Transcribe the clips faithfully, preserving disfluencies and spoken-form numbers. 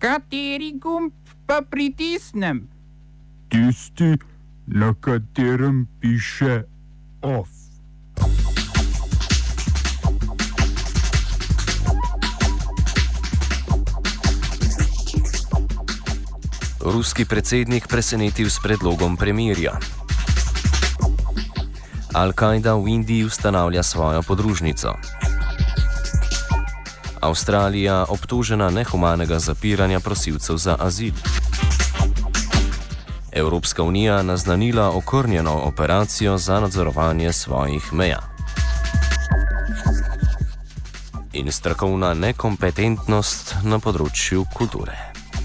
Kateri gumb pa pritisnem? Tisti, na katerem piše OF. Ruski predsednik presenetil s predlogom premirja. Al-Kaida v Indiji ustanavlja svojo podružnico. Avstralija obtožena nehumanega zapiranja prosilcev za azil. Evropska unija naznanila okrnjeno operacijo za nadzorovanje svojih meja. In strokovna nekompetentnost na področju kulture.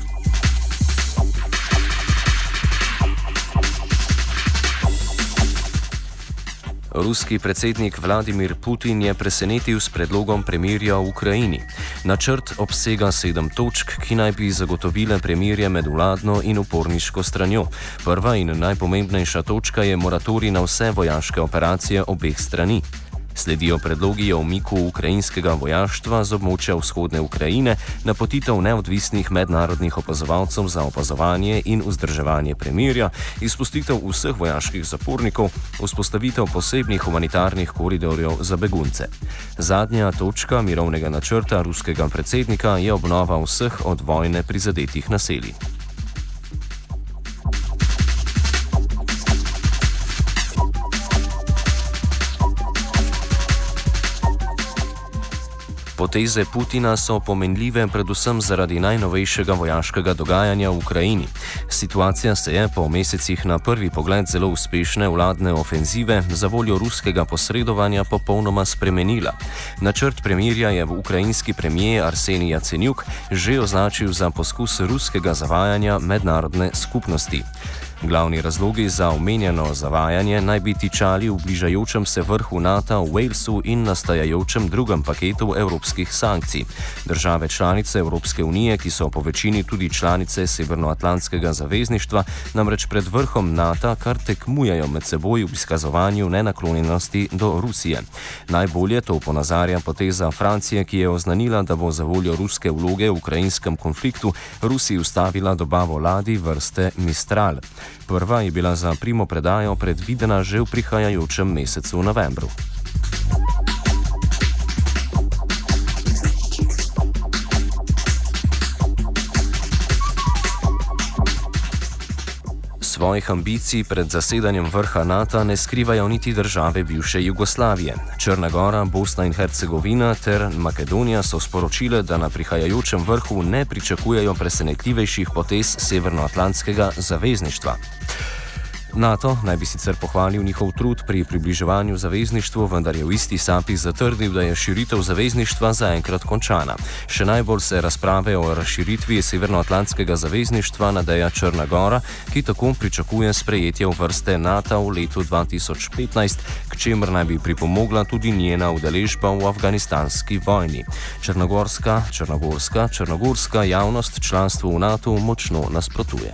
Ruski predsednik Vladimir Putin je presenetil s predlogom premirja v Ukrajini. Načrt obsega sedem točk, ki naj bi zagotovile premirje med vladno in uporniško stranjo. Prva in najpomembnejša točka je moratorij na vse vojaške operacije obeh strani. Sledijo predlogi o umiku ukrajinskega vojaštva z območja vzhodne Ukrajine, napotitev neodvisnih mednarodnih opazovalcev za opazovanje in vzdrževanje premirja, izpustitev vseh vojaških zapornikov, vzpostavitev posebnih humanitarnih koridorjev za begunce. Zadnja točka mirovnega načrta ruskega predsednika je obnova vseh od vojne prizadetih naselij. Poteze Putina so pomenljive predvsem zaradi najnovejšega vojaškega dogajanja v Ukrajini. Situacija se je po mesecih na prvi pogled zelo uspešne vladne ofenzive za voljo ruskega posredovanja popolnoma spremenila. Načrt premirja je ukrajinski premijer Arsenij Jacenjuk že označil za poskus ruskega zavajanja mednarodne skupnosti. Glavni razlogi za omenjeno zavajanje naj bi tičali v bližajočem se vrhu NATO v Walesu in nastajajočem drugem paketu evropskih sankcij. Države članice Evropske unije, ki so po večini tudi članice Severnoatlantskega zavezništva, namreč pred vrhom NATO kar tekmujejo med seboj v izkazovanju nenaklonjenosti do Rusije. Najbolje to ponazarja poteza Francije, ki je oznanila, da bo za voljo ruske vloge v ukrajinskem konfliktu Rusiji ustavila dobavo ladij vrste Mistral. Prva je bila za primopredajo predvidena že v prihajajočem mesecu novembru. Svojih ambicij pred zasedanjem vrha NATO ne skrivajo niti države bivše Jugoslavije. Črna Gora, Bosna in Hercegovina ter Makedonija so sporočile, da na prihajajočem vrhu ne pričakujejo presenetljivejših potez Severnoatlantskega zavezništva. NATO naj bi sicer pohvalil njihov trud pri približevanju zavezništvu, vendar je v isti sapi zatrdil, da je širitev zavezništva zaenkrat končana. Še najbolj se razprave o razširitvi Severnoatlantskega zavezništva nadeja Črna Gora, ki tako pričakuje sprejetje v vrste NATO v letu dva tisoč petnajst, k čemer naj bi pripomogla tudi njena udeležba v afganistanski vojni. Črnogorska, črnogorska, črnogorska javnost članstvu v NATO močno nasprotuje.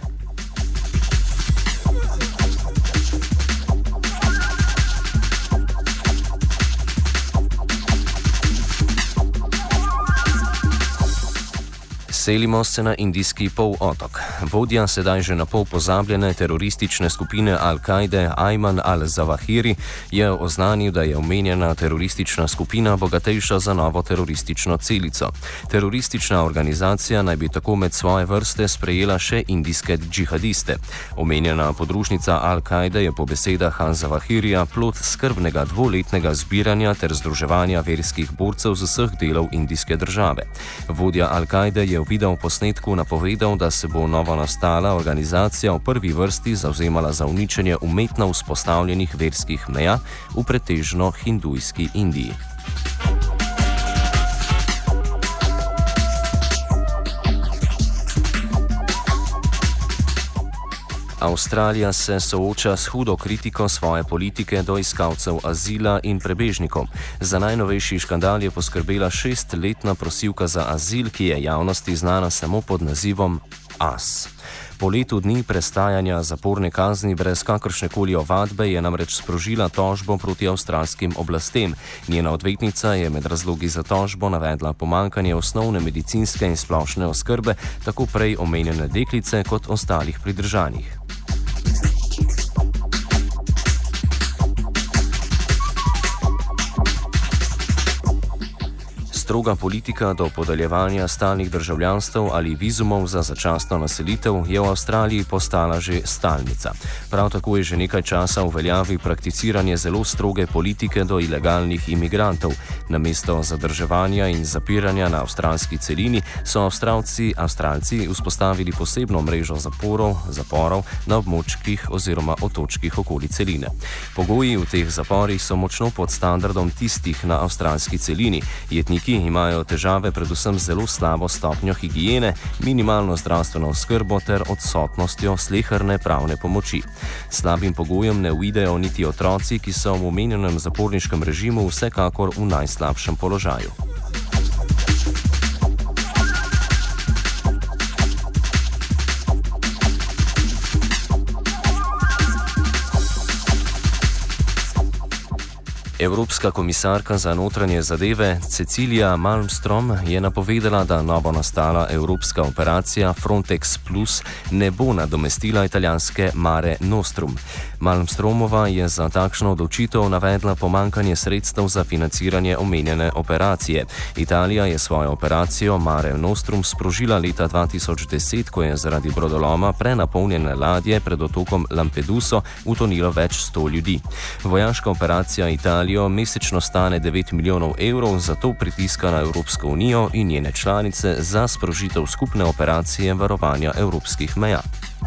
Selimo se na indijski polotok. Vodja sedaj že na pol pozabljene teroristične skupine Al-Kaide Ayman al-Zawahiri je oznanil, da je omenjena teroristična skupina bogatejša za novo teroristično celico. Teroristična organizacija naj bi tako med svoje vrste sprejela še indijske džihadiste. Omenjena podružnica Al-Kaide je po besedah al-Zawahirija plod skrbnega dvoletnega zbiranja ter združevanja verskih borcev z vseh delov indijske države. Vodja Al-Kaide je v video posnetku napovedal, da se bo novo nastala organizacija v prvi vrsti zavzemala za uničenje umetno vzpostavljenih verskih meja v pretežno hindujski Indiji. Avstralija se sooča s hudo kritiko svoje politike do iskalcev azila in prebežnikov. Za najnovejši škandal je poskrbela šestletna prosilka za azil, ki je javnosti znana samo pod nazivom As. Po letu dni prestajanja zaporne kazni brez kakršnekoli ovadbe je namreč sprožila tožbo proti avstralskim oblastem. Njena odvetnica je med razlogi za tožbo navedla pomanjkanje osnovne medicinske in splošne oskrbe tako prej omenjene deklice kot ostalih pridržanih. Stroga politika do podeljevanja stalnih državljanstev ali vizumov za začasno naselitev je v Avstraliji postala že stalnica. Prav tako je že nekaj časa v veljavi prakticiranje zelo stroge politike do ilegalnih imigrantov. Namesto zadrževanja in zapiranja na avstralski celini so Avstralci, Avstralci vzpostavili posebno mrežo zaporov, zaporov na območjih oziroma otočkih okoli celine. Pogoji v teh zaporih so močno pod standardom tistih na avstralski celini. Jetniki imajo težave predvsem z zelo slabo stopnjo higiene, minimalno zdravstveno oskrbo ter odsotnostjo sleherne pravne pomoči. Slabim pogojem ne uidejo niti otroci, ki so v omenjenem zaporniškem režimu vsekakor v najslabšem položaju. Evropska komisarka za notranje zadeve Cecilija Malmström je napovedala, da novo nastala evropska operacija Frontex Plus ne bo nadomestila italijanske Mare Nostrum. Malmströmova je za takšno odločitev navedla pomankanje sredstev za financiranje omenjene operacije. Italija je svojo operacijo Mare Nostrum sprožila leta dva tisoč deset, ko je zaradi brodoloma prenapolnjene ladje pred otokom Lampeduso utonilo več sto ljudi. Vojaška operacija Italije mesečno stane devet milijonov evrov, zato pritiska na Evropsko unijo in njene članice za sprožitev skupne operacije varovanja evropskih meja.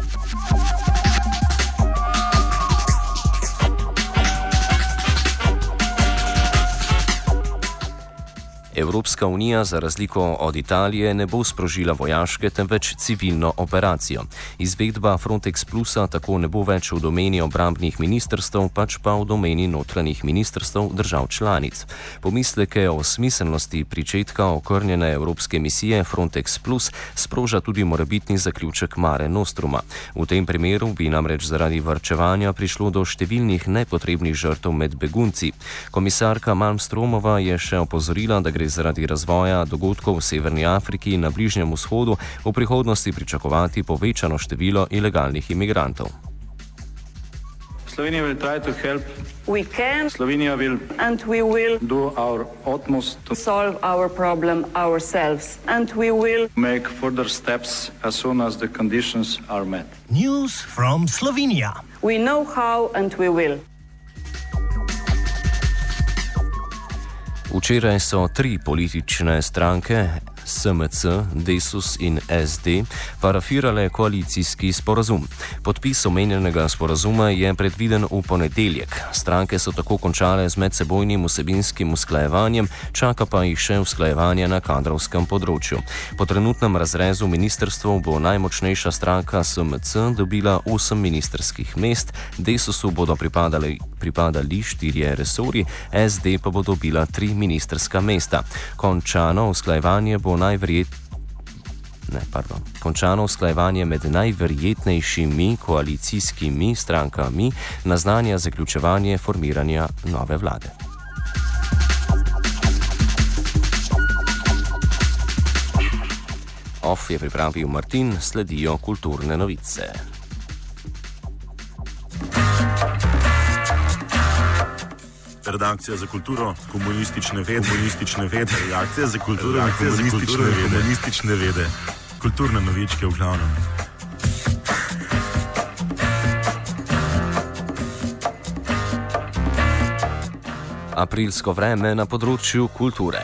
Evropska unija za razliko od Italije ne bo sprožila vojaške, temveč civilno operacijo. Izvedba Frontex Plusa tako ne bo več v domeni obrambnih ministrstev, pač pa v domeni notranjih ministrstev držav članic. Pomisleke o smiselnosti pričetka okrnjene evropske misije Frontex Plus sproža tudi morebitni zaključek Mare Nostruma. V tem primeru bi namreč zaradi varčevanja prišlo do številnih nepotrebnih žrtev med begunci. Komisarka Malmströmova je še opozorila, da gre zaradi razvoja dogodkov v Severni Afriki in na Bližnjem vzhodu v prihodnosti pričakovati povečano število ilegalnih imigrantov. Slovenija will try to help. We can. Slovenija will. And we will. Do our utmost to solve our problem ourselves. And we will. Make further steps as soon as the conditions are met. News from Slovenia. We know how and we will. Včeraj so tri politične stranke, S M C, Desus in S D, parafirale koalicijski sporazum. Podpis omenjenega sporazuma je predviden v ponedeljek. Stranke so tako končale z medsebojnim vsebinskim usklajevanjem, čaka pa jih še usklajevanje na kadrovskem področju. Po trenutnem razrezu ministrstv bo najmočnejša stranka S M C dobila osem ministrskih mest, Desusu bodo pripadali, pripadali štirje resorji, S D pa bo dobila tri ministrska mesta. Končano usklajevanje bo najverjet... Ne, pardon. Končano usklajevanje med najverjetnejšimi koalicijskimi strankami naznanja zaključevanje formiranja nove vlade. Off je pripravil Martin, sledijo kulturne novice. Redakcija za kulturo, komunistične vede, komunistične vede, redakcija za kulturo, redakcija za kulturo, komunistične vede, kulturne novičke v glavnem. Aprilsko vreme na področju kulture.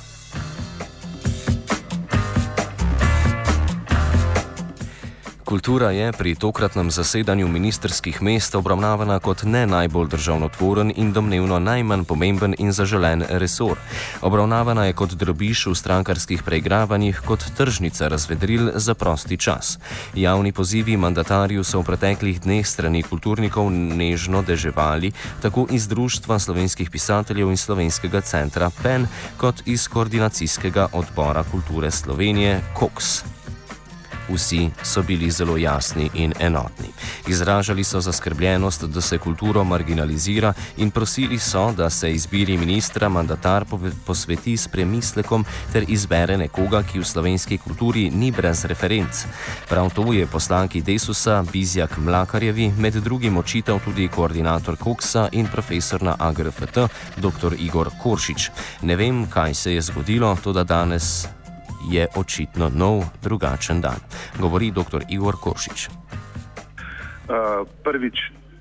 Kultura je pri tokratnem zasedanju ministrskih mest obravnavana kot ne najbolj državnotvoren in domnevno najmanj pomemben in zaželen resor. Obravnavana je kot drobiž v strankarskih preigravanjih, kot tržnica razvedril za prosti čas. Javni pozivi mandatarju so v preteklih dneh strani kulturnikov nežno deževali, tako iz Društva slovenskih pisateljev in Slovenskega centra P E N, kot iz Koordinacijskega odbora kulture Slovenije K O K S. Vsi so bili zelo jasni in enotni. Izražali so zaskrbljenost, da se kulturo marginalizira in prosili so, da se izbiri ministra mandatar posveti s premislekom ter izbere nekoga, ki v slovenski kulturi ni brez referenc. Prav to je poslanki Desusa Bizjak Mlakarjevi med drugim očital tudi koordinator Koksa in profesor na A G R F T, dr. Igor Koršič. Ne vem, kaj se je zgodilo, toda danes je očitno nov, drugačen dan, govori dr. Igor Koršič. Uh, prvič,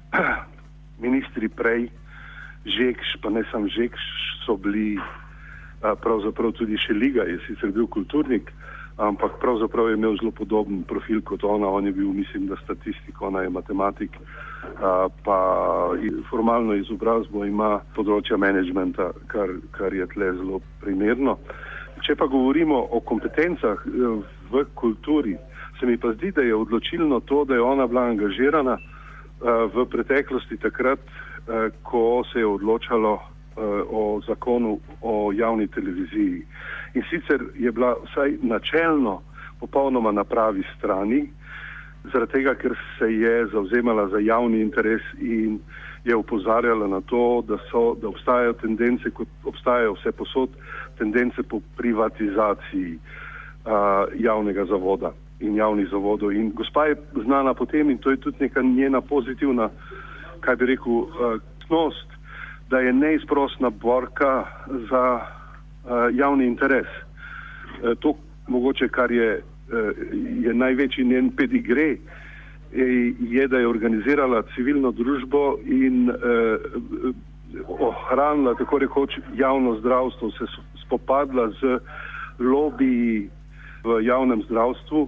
ministri prej, Žekš, pa ne sam Žekš, so bili uh, pravzaprav tudi še Liga, je sicer bil kulturnik, ampak pravzaprav je imel zelo podoben profil kot ona. On je bil, mislim, da statistik, ona je matematik, uh, pa formalno izobrazbo ima področja menedžmenta, kar, kar je tle zelo primerno. Če pa govorimo o kompetencah uh, v kulturi, se mi pa zdi, da je odločilno to, da je ona bila angažirana uh, v preteklosti takrat, uh, ko se je odločalo uh, o zakonu o javni televiziji. In sicer je bila vsaj načelno popolnoma na pravi strani, zaradi tega, ker se je zavzemala za javni interes in je opozarjala na to, da, so, da obstajajo tendence, kot obstajajo vse posod, tendence po privatizaciji uh, javnega zavoda in javnih zavodov. In gospa je znana potem, in to je tudi neka njena pozitivna, kaj bi rekel, lastnost, uh, da je neizprosna borka za uh, javni interes. Uh, to mogoče, kar je, uh, je največji njen pedigre, je, da je organizirala civilno družbo in uh, ohranila tako rekoč javno zdravstvo, se spopadla z lobiji v javnem zdravstvu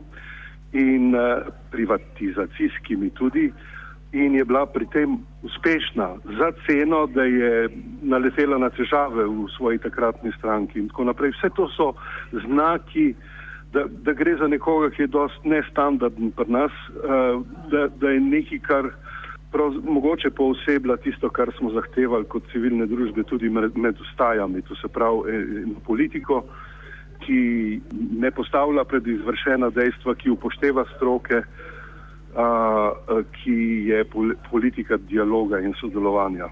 in uh, privatizacijskimi tudi, in je bila pri tem uspešna za ceno, da je naletela na težave v svoji takratni stranki in tako naprej. Vse to so znaki, da, da gre za nekoga, ki je dosti nestandardn pri nas, uh, da, da je nekaj, kar prav, mogoče pooseblja tisto, kar smo zahtevali kot civilne družbe tudi med, med ustajami, to se pravi eno politiko, ki ne postavlja pred izvršena dejstva, ki upošteva stroke, a, a, ki je pol, politika dialoga in sodelovanja.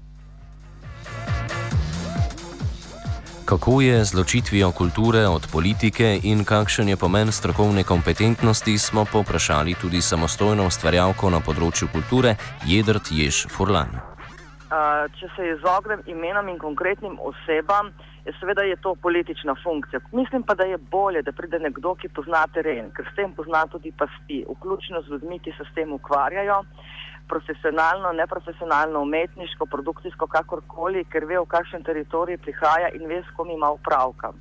Kako je z ločitvijo kulture od politike in kakšen je pomen strokovne kompetentnosti, smo povprašali tudi samostojno ustvarjalko na področju kulture Jedrt Jež Furlan. Uh, če se izognem imenom in konkretnim osebam, je seveda je to politična funkcija. Mislim pa, da je bolje, da pride nekdo, ki pozna teren, ker s tem pozna tudi pasti, vključno z ljudmi, ki se s tem ukvarjajo, profesionalno, neprofesionalno, umetniško, produkcijsko, kakorkoli, ker ve, v kakšen teritorij prihaja in ve, s kom ima opravka.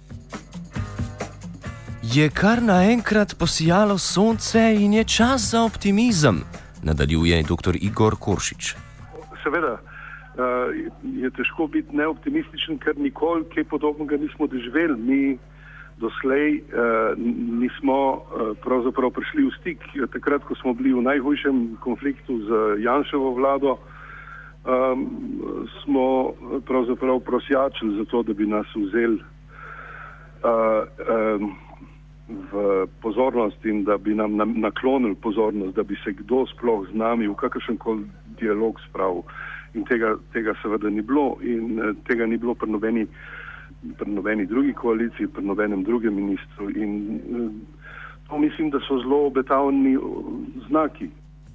Je kar naenkrat posijalo sonce in je čas za optimizem, nadaljuje dr. Igor Koršič. Seveda, uh, je težko biti neoptimističen, ker nikoli kaj podobnega nismo doživeli. Mi doslej uh, nismo uh, pravzaprav prišli v stik. Takrat, ko smo bili v najhujšem konfliktu z Janševo vlado, um, smo pravzaprav prosjačili za to, da bi nas vzeli uh, um, v pozornost in da bi nam naklonili pozornost, da bi se kdo sploh z nami v kakršenkoli dialog spravil. In tega, tega seveda ni bilo in uh, tega ni bilo pri nobeni pri nobeni drugi koaliciji, pri nobenem drugem ministru in uh, to mislim, da so zelo obetavni znaki.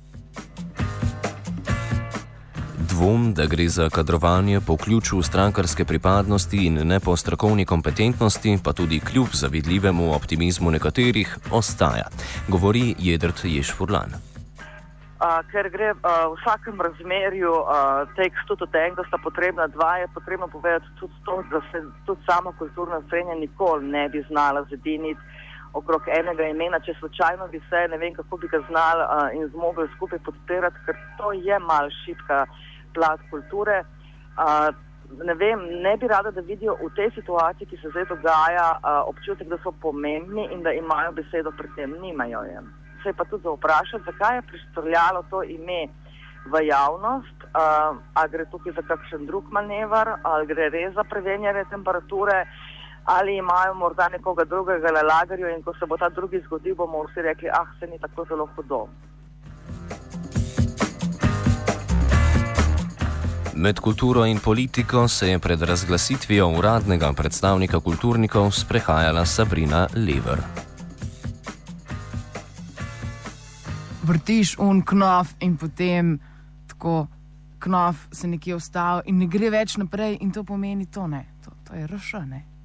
Dvom, da gre za kadrovanje po ključu strankarske pripadnosti in ne po strokovni kompetentnosti, pa tudi kljub zavidljivemu optimizmu nekaterih, ostaja, govori Jedrt Jež Furlan. Uh, ker gre uh, v vsakem razmerju uh, tekst tudi o tem, da sta potrebna dva, je potrebno povedati tudi to, da se tudi sama kulturna srednja nikoli ne bi znala zediniti okrog enega imena, če slučajno bi se, ne vem, kako bi ga znali uh, in zmogli skupaj podpirati, ker to je mal šibka plat kulture. Uh, ne vem, ne bi rada, da vidijo v tej situaciji, ki se zdaj dogaja, uh, občutek, da so pomembni in da imajo besedo pri tem, nimajo je. Se je pa tudi za vprašati, zakaj je pristrljalo to ime v javnost, uh, ali gre tukaj za kakšen drug manever, ali gre res za prevenjanje temperature. ali imajo morda nekoga drugega na lagerju in ko se bo ta drugi zgodil, bomo vsi rekli, ah, se ni tako zelo hudo. Med kulturo in politiko se je pred razglasitvijo uradnega predstavnika kulturnikov sprehajala Sabrina Lever. Vrtiš un knof in potem tako knof se nekje ustavi in ne gre več naprej in to pomeni to, ne. To, to je R Š, ne.